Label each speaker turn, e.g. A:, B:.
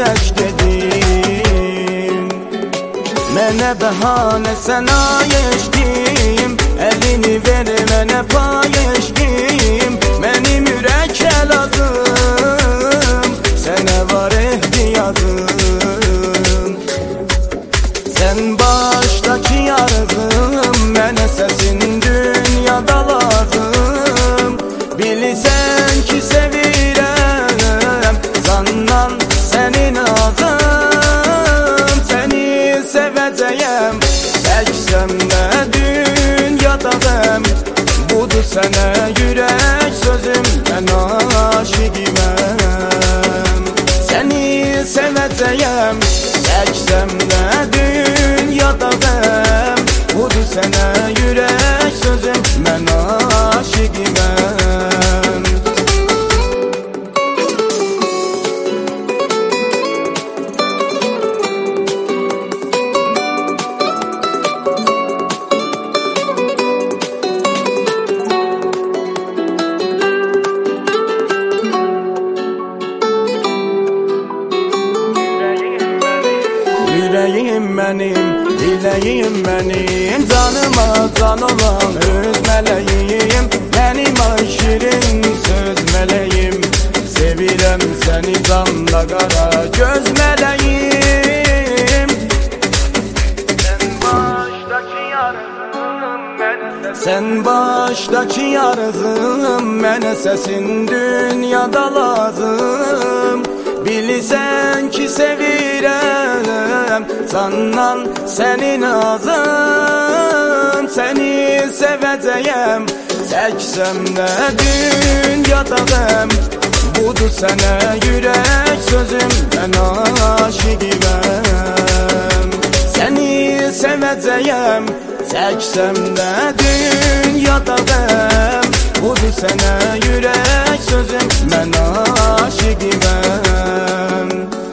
A: tək dedim. Mənə bəhanə sən ayışdim, əlini ver mənə payışdim. Mənim ürəkə lazım, sənə var ehtiyacım. Sən başdakı yarızım, mənə səsin dünyada lazım. Bilirsən ki sevirəm, zannan sənin azım. Səni sevəcəyəm, təksəm də dünyada qəm. Budur sənə yürək sözüm, mən aşiqiməm. Səni sevəcəyəm, təksəm də dünyada qəm. Budur sənə yürək sözüm, mən aşiqiməm. Ürəyim mənim, diləyim mənim, canıma can olan öz mələyim. Mənim ay şirin söz mələyim, sevirəm səni canla qara göz mələyim. Sən başdakı yarızım, mənə səsin dünyada lazım. Bilirsən ki sevirəm, sannan sənin azım. Səni sevəcəyəm, təksəm də dünyada qəm. Budur sənə yürək sözüm, mən aşiqiməm. Səni sevəcəyəm, təksəm də dünyada qəm. Budur sənə yürək sözüm, mən aşiqiməm.